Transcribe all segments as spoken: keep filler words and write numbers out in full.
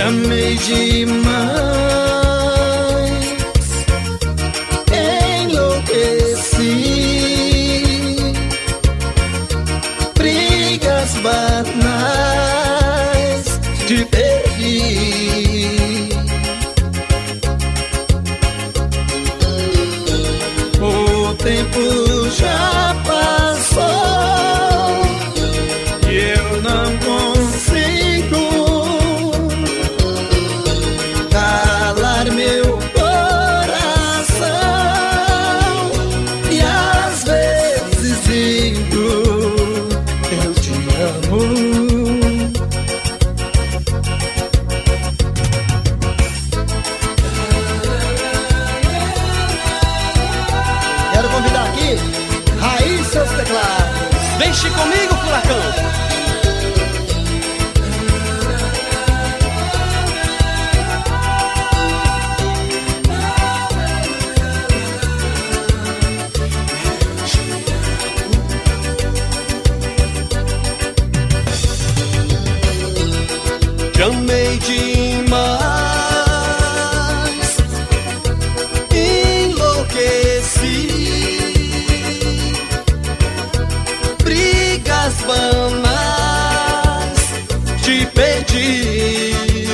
amei demais, enlouqueci, brigas banais, te perdi. O tempo já passou e eu não consigo calar meu coração. E às vezes digo, eu te amo. Quero convidar aqui Raiz, seus teclados. Deixe comigo, furacão. Te amei demais, enlouqueci, brigas banais, te perdi.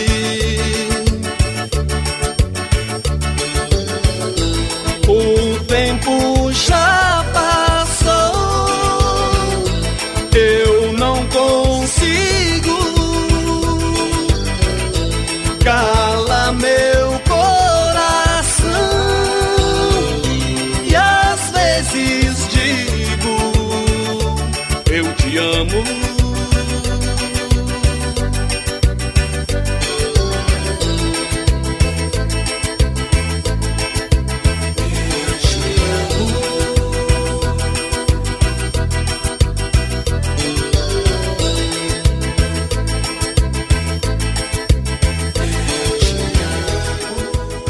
O tempo já passou, eu não consigo cala meu coração. E às vezes digo, eu te amo.